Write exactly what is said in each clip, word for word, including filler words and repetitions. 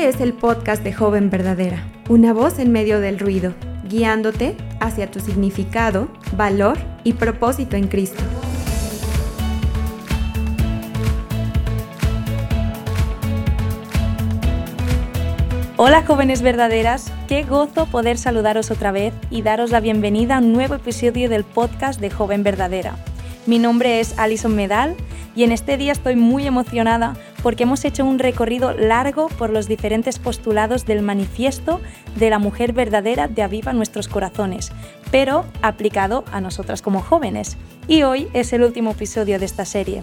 Este es el podcast de Joven Verdadera, una voz en medio del ruido, guiándote hacia tu significado, valor y propósito en Cristo. Hola jóvenes verdaderas, qué gozo poder saludaros otra vez y daros la bienvenida a un nuevo episodio del podcast de Joven Verdadera. Mi nombre es Alison Medal y en este día estoy muy emocionada porque hemos hecho un recorrido largo por los diferentes postulados del manifiesto de la mujer verdadera de Aviva Nuestros Corazones, pero aplicado a nosotras como jóvenes. Y hoy es el último episodio de esta serie.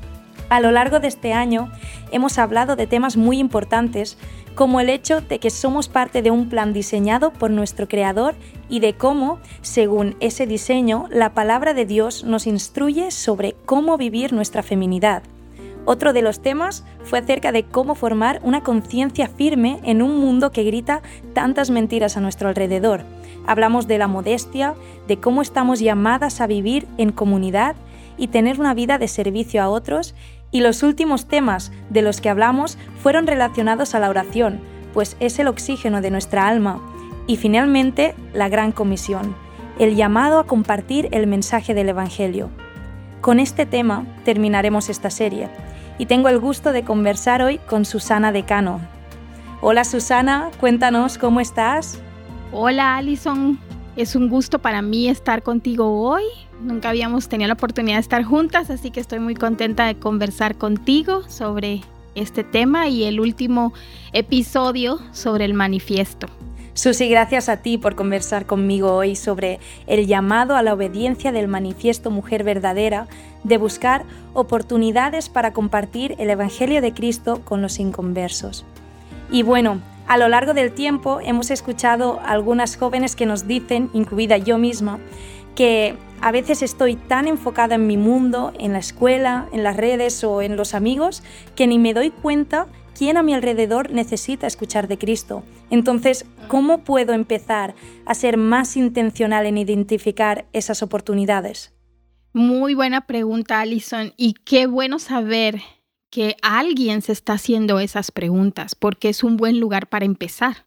A lo largo de este año hemos hablado de temas muy importantes como el hecho de que somos parte de un plan diseñado por nuestro Creador y de cómo, según ese diseño, la palabra de Dios nos instruye sobre cómo vivir nuestra feminidad. Otro de los temas fue acerca de cómo formar una conciencia firme en un mundo que grita tantas mentiras a nuestro alrededor. Hablamos de la modestia, de cómo estamos llamadas a vivir en comunidad y tener una vida de servicio a otros. Y los últimos temas de los que hablamos fueron relacionados a la oración, pues es el oxígeno de nuestra alma. Y finalmente, la gran comisión, el llamado a compartir el mensaje del Evangelio. Con este tema terminaremos esta serie, y tengo el gusto de conversar hoy con Susana Decano. Hola Susana, cuéntanos cómo estás. Hola Alison, es un gusto para mí estar contigo hoy. Nunca habíamos tenido la oportunidad de estar juntas, así que estoy muy contenta de conversar contigo sobre este tema y el último episodio sobre el manifiesto. Susi, gracias a ti por conversar conmigo hoy sobre el llamado a la obediencia del manifiesto Mujer Verdadera, de buscar oportunidades para compartir el Evangelio de Cristo con los inconversos. Y bueno, a lo largo del tiempo hemos escuchado a algunas jóvenes que nos dicen, incluida yo misma, que a veces estoy tan enfocada en mi mundo, en la escuela, en las redes o en los amigos, que ni me doy cuenta quién a mi alrededor necesita escuchar de Cristo. Entonces, ¿cómo puedo empezar a ser más intencional en identificar esas oportunidades? Muy buena pregunta, Alison, y qué bueno saber que alguien se está haciendo esas preguntas, porque es un buen lugar para empezar.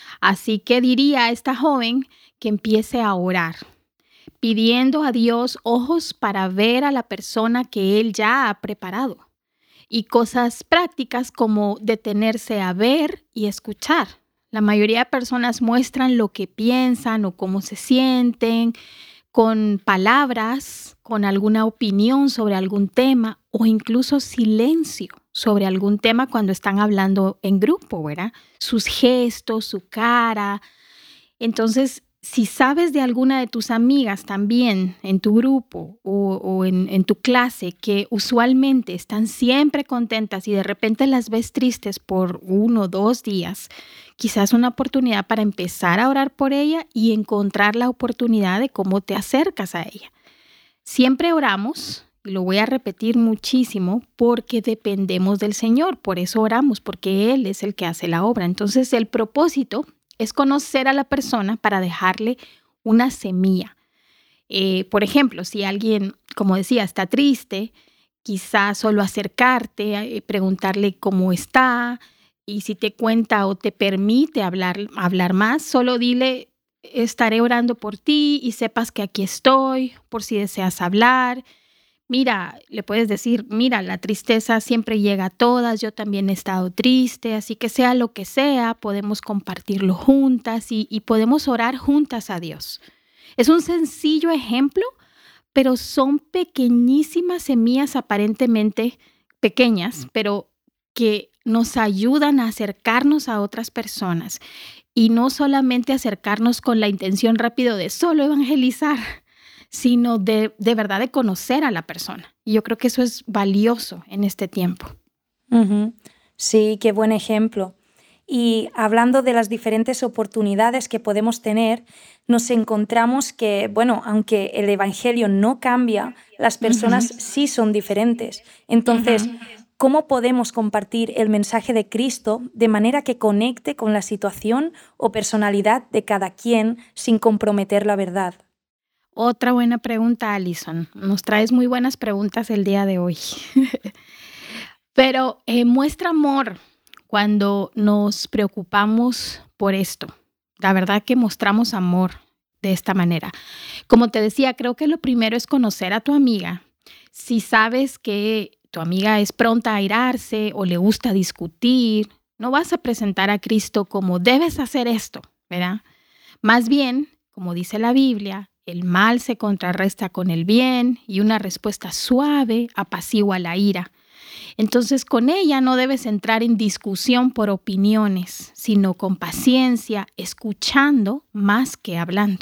Así que diría a esta joven que empiece a orar, pidiendo a Dios ojos para ver a la persona que Él ya ha preparado y cosas prácticas como detenerse a ver y escuchar. La mayoría de personas muestran lo que piensan o cómo se sienten con palabras, con alguna opinión sobre algún tema o incluso silencio sobre algún tema cuando están hablando en grupo, ¿verdad? Sus gestos, su cara. Entonces, si sabes de alguna de tus amigas también en tu grupo o, o en, en tu clase que usualmente están siempre contentas y de repente las ves tristes por uno o dos días, quizás una oportunidad para empezar a orar por ella y encontrar la oportunidad de cómo te acercas a ella. Siempre oramos, y lo voy a repetir muchísimo, porque dependemos del Señor. Por eso oramos, porque Él es el que hace la obra. Entonces el propósito es conocer a la persona para dejarle una semilla. Eh, por ejemplo, si alguien, como decía, está triste, quizás solo acercarte, eh, preguntarle cómo está, y si te cuenta o te permite hablar, hablar más, solo dile, estaré orando por ti y sepas que aquí estoy, por si deseas hablar. Mira, le puedes decir, mira, la tristeza siempre llega a todas, yo también he estado triste, así que sea lo que sea, podemos compartirlo juntas y, y podemos orar juntas a Dios. Es un sencillo ejemplo, pero son pequeñísimas semillas aparentemente pequeñas, pero que nos ayudan a acercarnos a otras personas y no solamente acercarnos con la intención rápido de solo evangelizar, sino de, de verdad de conocer a la persona. Y yo creo que eso es valioso en este tiempo. Uh-huh. Sí, qué buen ejemplo. Y hablando de las diferentes oportunidades que podemos tener, nos encontramos que, bueno, aunque el Evangelio no cambia, las personas uh-huh. sí son diferentes. Entonces, uh-huh. ¿cómo podemos compartir el mensaje de Cristo de manera que conecte con la situación o personalidad de cada quien sin comprometer la verdad? Otra buena pregunta, Alison. Nos traes muy buenas preguntas el día de hoy. Pero eh, muestra amor cuando nos preocupamos por esto. La verdad que mostramos amor de esta manera. Como te decía, creo que lo primero es conocer a tu amiga. Si sabes que tu amiga es pronta a airarse o le gusta discutir, no vas a presentar a Cristo como debes hacer esto, ¿verdad? Más bien, como dice la Biblia, el mal se contrarresta con el bien y una respuesta suave apacigua la ira. Entonces, con ella no debes entrar en discusión por opiniones, sino con paciencia, escuchando más que hablando.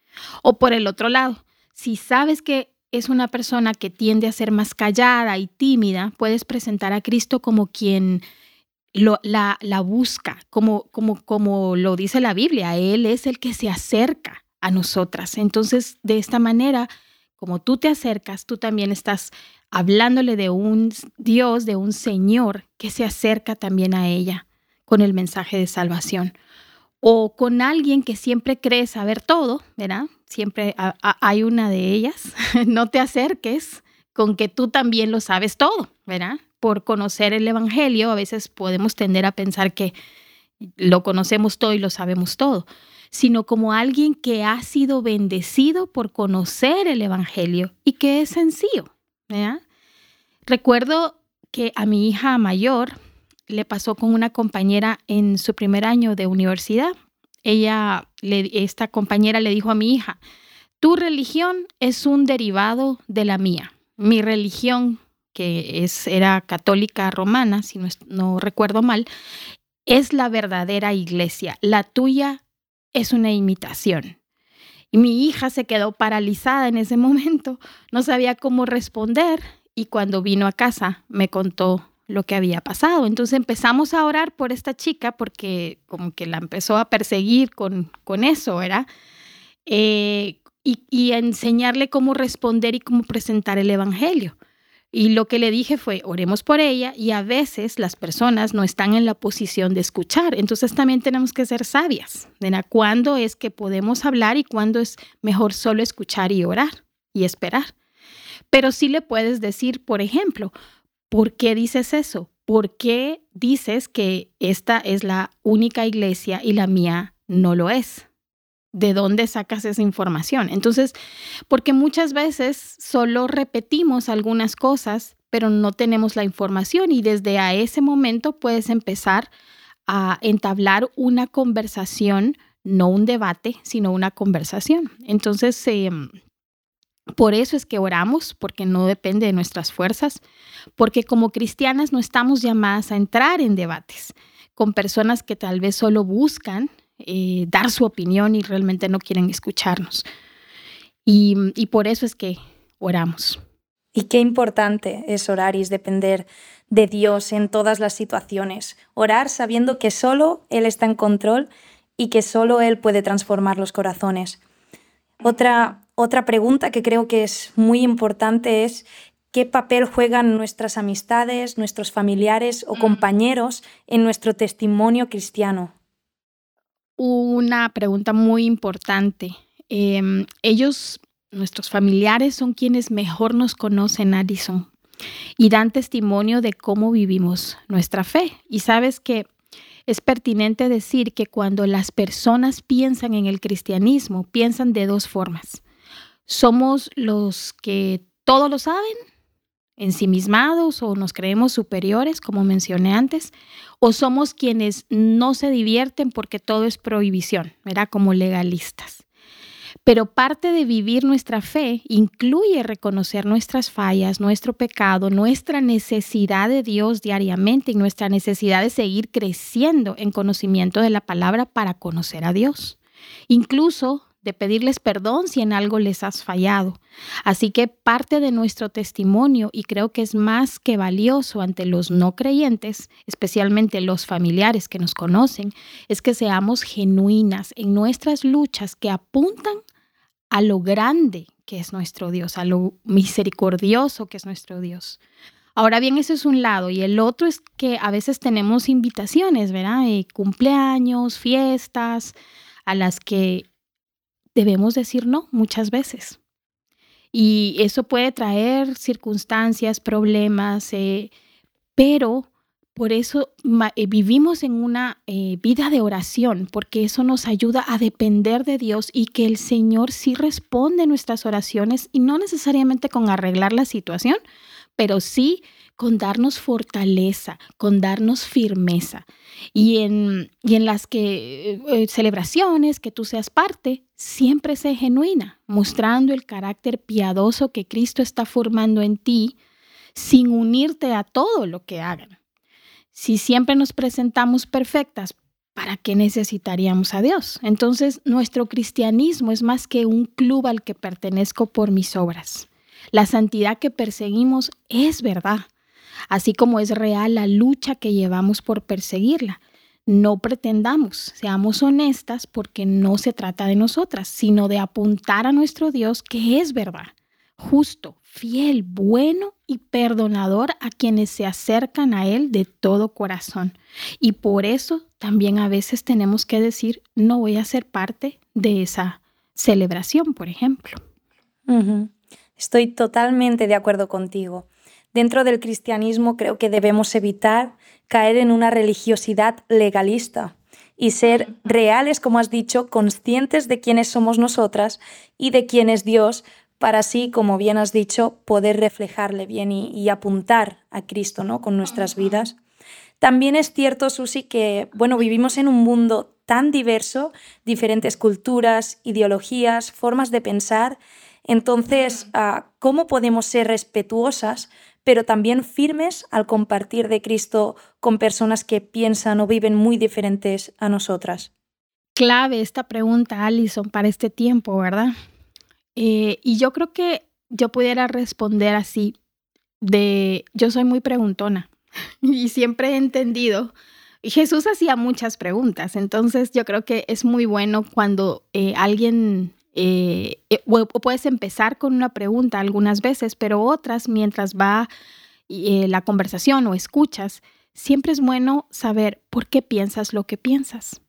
O por el otro lado, si sabes que es una persona que tiende a ser más callada y tímida, puedes presentar a Cristo como quien lo, la, la busca, como, como, como lo dice la Biblia. Él es el que se acerca a nosotras. Entonces, de esta manera, como tú te acercas, tú también estás hablándole de un Dios, de un Señor que se acerca también a ella con el mensaje de salvación. O con alguien que siempre cree saber todo, ¿verdad? Siempre a, a, hay una de ellas. No te acerques con que tú también lo sabes todo, ¿verdad? Por conocer el Evangelio, a veces podemos tender a pensar que lo conocemos todo y lo sabemos todo, sino como alguien que ha sido bendecido por conocer el Evangelio y que es sencillo, ¿verdad? Recuerdo que a mi hija mayor le pasó con una compañera en su primer año de universidad. Ella, le, esta compañera le dijo a mi hija, tu religión es un derivado de la mía. Mi religión, que es, era católica romana, si no, no recuerdo mal, es la verdadera iglesia. La tuya es una imitación. Y mi hija se quedó paralizada en ese momento, no sabía cómo responder y cuando vino a casa me contó lo que había pasado. Entonces empezamos a orar por esta chica porque como que la empezó a perseguir con, con eso, ¿verdad? Eh, y, y a enseñarle cómo responder y cómo presentar el Evangelio. Y lo que le dije fue, oremos por ella y a veces las personas no están en la posición de escuchar. Entonces también tenemos que ser sabias, ¿verdad? Cuándo es que podemos hablar y cuándo es mejor solo escuchar y orar y esperar. Pero sí le puedes decir, por ejemplo, ¿por qué dices eso? ¿Por qué dices que esta es la única iglesia y la mía no lo es? ¿De dónde sacas esa información? Entonces, porque muchas veces solo repetimos algunas cosas, pero no tenemos la información y desde a ese momento puedes empezar a entablar una conversación, no un debate, sino una conversación. Entonces, eh, por eso es que oramos, porque no depende de nuestras fuerzas, porque como cristianas no estamos llamadas a entrar en debates con personas que tal vez solo buscan Eh, dar su opinión y realmente no quieren escucharnos. Y, y por eso es que oramos. Y qué importante es orar y es depender de Dios en todas las situaciones. Orar sabiendo que solo Él está en control y que solo Él puede transformar los corazones. Otra, otra pregunta que creo que es muy importante es ¿qué papel juegan nuestras amistades, nuestros familiares o compañeros en nuestro testimonio cristiano? Una pregunta muy importante. Eh, ellos, nuestros familiares, son quienes mejor nos conocen, Alison, y dan testimonio de cómo vivimos nuestra fe. Y sabes que es pertinente decir que cuando las personas piensan en el cristianismo, piensan de dos formas. Somos los que todo lo saben, ensimismados o nos creemos superiores, como mencioné antes, o somos quienes no se divierten porque todo es prohibición, ¿verdad? Como legalistas. Pero parte de vivir nuestra fe incluye reconocer nuestras fallas, nuestro pecado, nuestra necesidad de Dios diariamente y nuestra necesidad de seguir creciendo en conocimiento de la palabra para conocer a Dios. Incluso de pedirles perdón si en algo les has fallado. Así que parte de nuestro testimonio, y creo que es más que valioso ante los no creyentes, especialmente los familiares que nos conocen, es que seamos genuinas en nuestras luchas que apuntan a lo grande que es nuestro Dios, a lo misericordioso que es nuestro Dios. Ahora bien, eso es un lado, y el otro es que a veces tenemos invitaciones, ¿verdad? Eh, cumpleaños, fiestas, a las que debemos decir no muchas veces. Y eso puede traer circunstancias, problemas, eh, pero por eso ma- eh, vivimos en una eh, vida de oración, porque eso nos ayuda a depender de Dios y que el Señor sí responde nuestras oraciones y no necesariamente con arreglar la situación, pero sí con darnos fortaleza, con darnos firmeza. Y en, y en las que, eh, celebraciones que tú seas parte, siempre sé genuina, mostrando el carácter piadoso que Cristo está formando en ti, sin unirte a todo lo que hagan. Si siempre nos presentamos perfectas, ¿para qué necesitaríamos a Dios? Entonces, nuestro cristianismo es más que un club al que pertenezco por mis obras. La santidad que perseguimos es verdad, así como es real la lucha que llevamos por perseguirla. No pretendamos, seamos honestas, porque no se trata de nosotras, sino de apuntar a nuestro Dios, que es verdad, justo, fiel, bueno y perdonador a quienes se acercan a Él de todo corazón. Y por eso también a veces tenemos que decir, no voy a ser parte de esa celebración, por ejemplo. Uh-huh. Estoy totalmente de acuerdo contigo. Dentro del cristianismo creo que debemos evitar caer en una religiosidad legalista y ser reales, como has dicho, conscientes de quiénes somos nosotras y de quién es Dios, para así, como bien has dicho, poder reflejarle bien y, y apuntar a Cristo, ¿no?, con nuestras vidas. También es cierto, Susi, que bueno, vivimos en un mundo tan diverso, diferentes culturas, ideologías, formas de pensar. Entonces, uh, ¿cómo podemos ser respetuosas, pero también firmes al compartir de Cristo con personas que piensan o viven muy diferentes a nosotras? Clave esta pregunta, Alison, para este tiempo, ¿verdad? Eh, y yo creo que yo pudiera responder así, de yo soy muy preguntona y siempre he entendido. Jesús hacía muchas preguntas, entonces yo creo que es muy bueno cuando eh, alguien, eh, eh, o puedes empezar con una pregunta algunas veces, pero otras mientras va eh, la conversación o escuchas, siempre es bueno saber por qué piensas lo que piensas.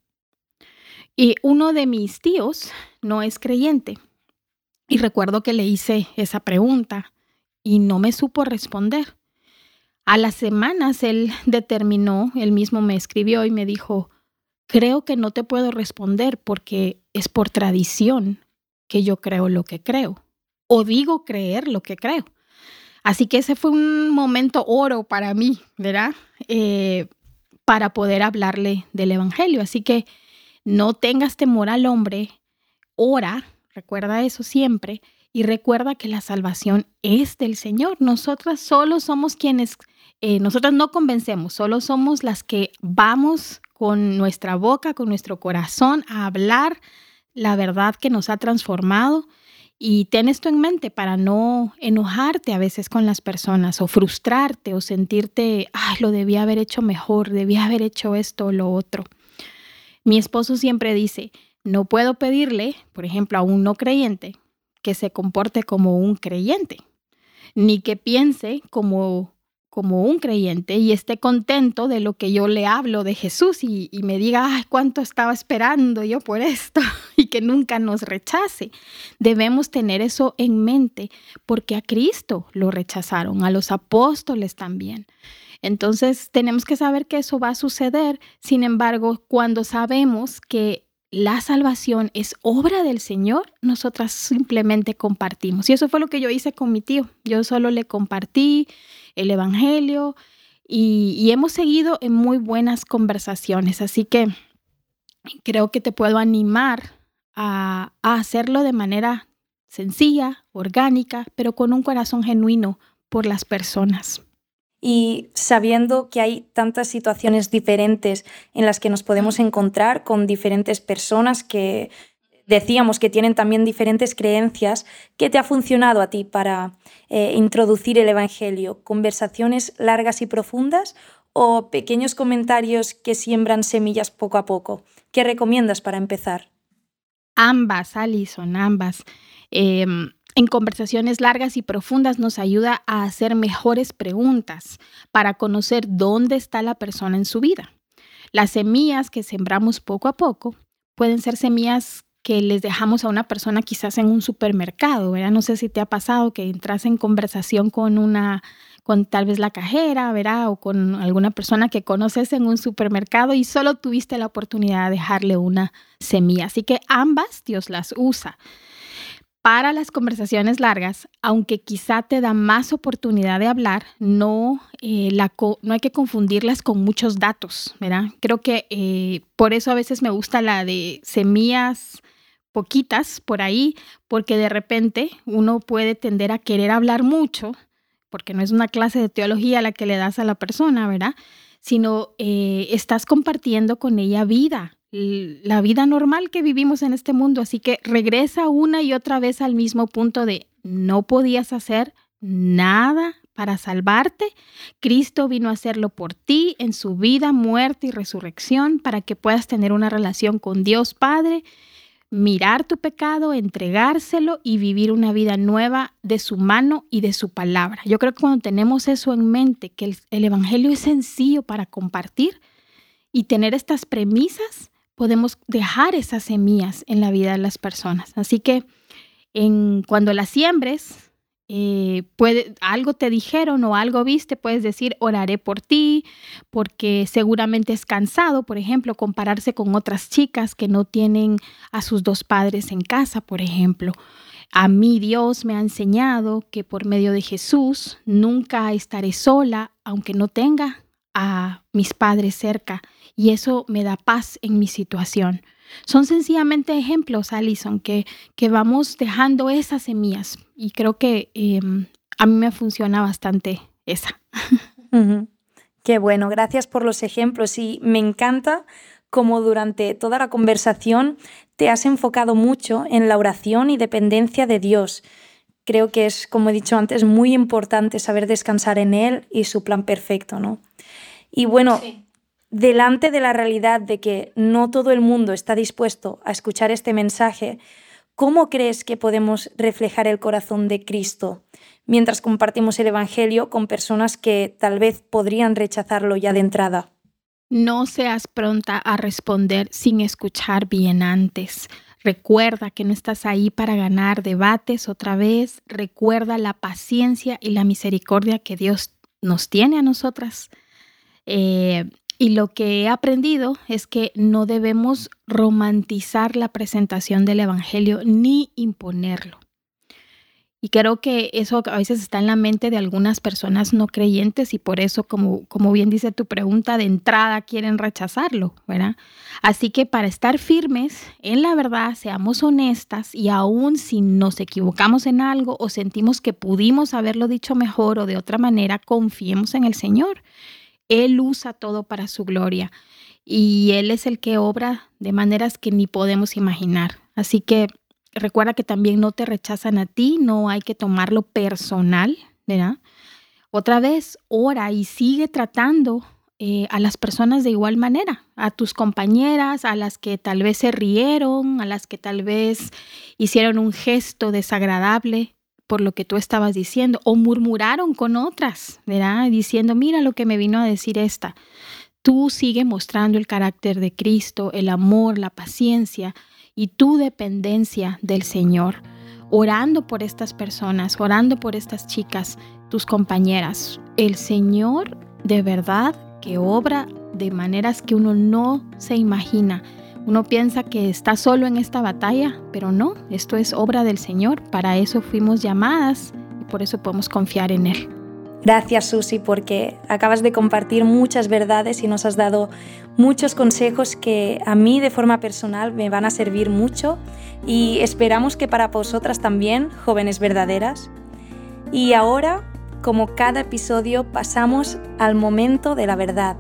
Y uno de mis tíos no es creyente y recuerdo que le hice esa pregunta y no me supo responder. A las semanas él determinó, él mismo me escribió y me dijo, creo que no te puedo responder porque es por tradición que yo creo lo que creo o digo creer lo que creo. Así que ese fue un momento oro para mí, ¿verdad? Eh, para poder hablarle del evangelio. Así que no tengas temor al hombre, ora, recuerda eso siempre, y recuerda que la salvación es del Señor. Nosotras solo somos quienes, eh, nosotras no convencemos, solo somos las que vamos con nuestra boca, con nuestro corazón a hablar la verdad que nos ha transformado. Y ten esto en mente para no enojarte a veces con las personas o frustrarte o sentirte, ay, lo debía haber hecho mejor, debía haber hecho esto o lo otro. Mi esposo siempre dice, no puedo pedirle, por ejemplo, a un no creyente que se comporte como un creyente, ni que piense como, como un creyente y esté contento de lo que yo le hablo de Jesús y, y me diga, ay, cuánto estaba esperando yo por esto y que nunca nos rechace. Debemos tener eso en mente porque a Cristo lo rechazaron, a los apóstoles también. Entonces tenemos que saber que eso va a suceder. Sin embargo, cuando sabemos que la salvación es obra del Señor, nosotras simplemente compartimos. Y eso fue lo que yo hice con mi tío. Yo solo le compartí el evangelio y, y hemos seguido en muy buenas conversaciones. Así que creo que te puedo animar a, a hacerlo de manera sencilla, orgánica, pero con un corazón genuino por las personas. Y sabiendo que hay tantas situaciones diferentes en las que nos podemos encontrar con diferentes personas que decíamos que tienen también diferentes creencias, ¿qué te ha funcionado a ti para eh, introducir el evangelio? ¿Conversaciones largas y profundas o pequeños comentarios que siembran semillas poco a poco? ¿Qué recomiendas para empezar? Ambas, Alison, ambas. Eh, En conversaciones largas y profundas nos ayuda a hacer mejores preguntas para conocer dónde está la persona en su vida. Las semillas que sembramos poco a poco pueden ser semillas que les dejamos a una persona quizás en un supermercado, ¿verdad? No sé si te ha pasado que entras en conversación con una, con tal vez la cajera, ¿verdad? O con alguna persona que conoces en un supermercado y solo tuviste la oportunidad de dejarle una semilla. Así que ambas Dios las usa. Para las conversaciones largas, aunque quizá te da más oportunidad de hablar, no, eh, la, no hay que confundirlas con muchos datos, ¿verdad? Creo que eh, por eso a veces me gusta la de semillas poquitas por ahí, porque de repente uno puede tender a querer hablar mucho, porque no es una clase de teología la que le das a la persona, ¿verdad? Sino eh, estás compartiendo con ella vida, la vida normal que vivimos en este mundo. Así que regresa una y otra vez al mismo punto de no podías hacer nada para salvarte. Cristo vino a hacerlo por ti en su vida, muerte y resurrección para que puedas tener una relación con Dios Padre, mirar tu pecado, entregárselo y vivir una vida nueva de su mano y de su palabra. Yo creo que cuando tenemos eso en mente, que el, el evangelio es sencillo para compartir y tener estas premisas, podemos dejar esas semillas en la vida de las personas. Así que en, cuando las siembres, eh, puede, algo te dijeron o algo viste, puedes decir, oraré por ti, porque seguramente es cansado, por ejemplo, compararse con otras chicas que no tienen a sus dos padres en casa, por ejemplo. A mí Dios me ha enseñado que por medio de Jesús nunca estaré sola, aunque no tenga a mis padres cerca. Y eso me da paz en mi situación. Son sencillamente ejemplos, Alison, que, que vamos dejando esas semillas. Y creo que eh, a mí me funciona bastante esa. Uh-huh. Qué bueno, gracias por los ejemplos. Y me encanta cómo durante toda la conversación te has enfocado mucho en la oración y dependencia de Dios. Creo que es, como he dicho antes, muy importante saber descansar en Él y su plan perfecto, ¿no? Y bueno... Sí. Delante de la realidad de que no todo el mundo está dispuesto a escuchar este mensaje, ¿cómo crees que podemos reflejar el corazón de Cristo mientras compartimos el Evangelio con personas que tal vez podrían rechazarlo ya de entrada? No seas pronta a responder sin escuchar bien antes. Recuerda que no estás ahí para ganar debates otra vez. Recuerda la paciencia y la misericordia que Dios nos tiene a nosotras. Eh, Y lo que he aprendido es que no debemos romantizar la presentación del Evangelio ni imponerlo. Y creo que eso a veces está en la mente de algunas personas no creyentes y por eso, como, como bien dice tu pregunta, de entrada quieren rechazarlo, ¿verdad? Así que para estar firmes en la verdad, seamos honestas y aún si nos equivocamos en algo o sentimos que pudimos haberlo dicho mejor o de otra manera, confiemos en el Señor. Él usa todo para su gloria y Él es el que obra de maneras que ni podemos imaginar. Así que recuerda que también no te rechazan a ti, no hay que tomarlo personal, ¿verdad? Otra vez, ora y sigue tratando eh, a las personas de igual manera, a tus compañeras, a las que tal vez se rieron, a las que tal vez hicieron un gesto desagradable por lo que tú estabas diciendo, o murmuraron con otras, ¿verdad? Diciendo, mira lo que me vino a decir esta. Tú sigue mostrando el carácter de Cristo, el amor, la paciencia y tu dependencia del Señor, orando por estas personas, orando por estas chicas, tus compañeras. El Señor de verdad que obra de maneras que uno no se imagina. Uno piensa que está solo en esta batalla, pero no, esto es obra del Señor. Para eso fuimos llamadas y por eso podemos confiar en Él. Gracias, Susi, porque acabas de compartir muchas verdades y nos has dado muchos consejos que a mí de forma personal me van a servir mucho y esperamos que para vosotras también, jóvenes verdaderas. Y ahora, como cada episodio, pasamos al momento de la verdad.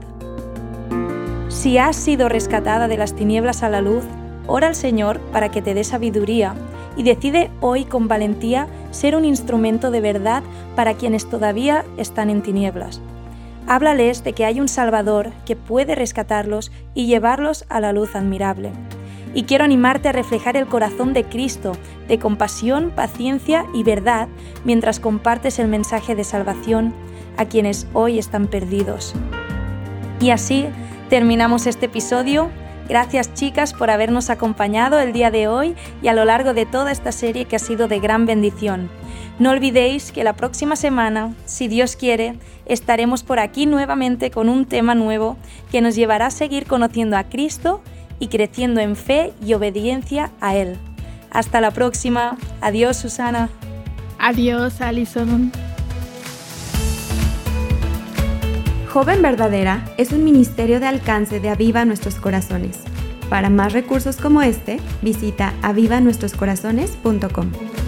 Si has sido rescatada de las tinieblas a la luz, ora al Señor para que te dé sabiduría y decide hoy con valentía ser un instrumento de verdad para quienes todavía están en tinieblas. Háblales de que hay un Salvador que puede rescatarlos y llevarlos a la luz admirable. Y quiero animarte a reflejar el corazón de Cristo, de compasión, paciencia y verdad, mientras compartes el mensaje de salvación a quienes hoy están perdidos. Y así terminamos este episodio. Gracias, chicas, por habernos acompañado el día de hoy y a lo largo de toda esta serie que ha sido de gran bendición. No olvidéis que la próxima semana, si Dios quiere, estaremos por aquí nuevamente con un tema nuevo que nos llevará a seguir conociendo a Cristo y creciendo en fe y obediencia a Él. Hasta la próxima. Adiós, Susana. Adiós, Alison. Joven Verdadera es un ministerio de alcance de Aviva Nuestros Corazones. Para más recursos como este, visita aviva nuestros corazones punto com.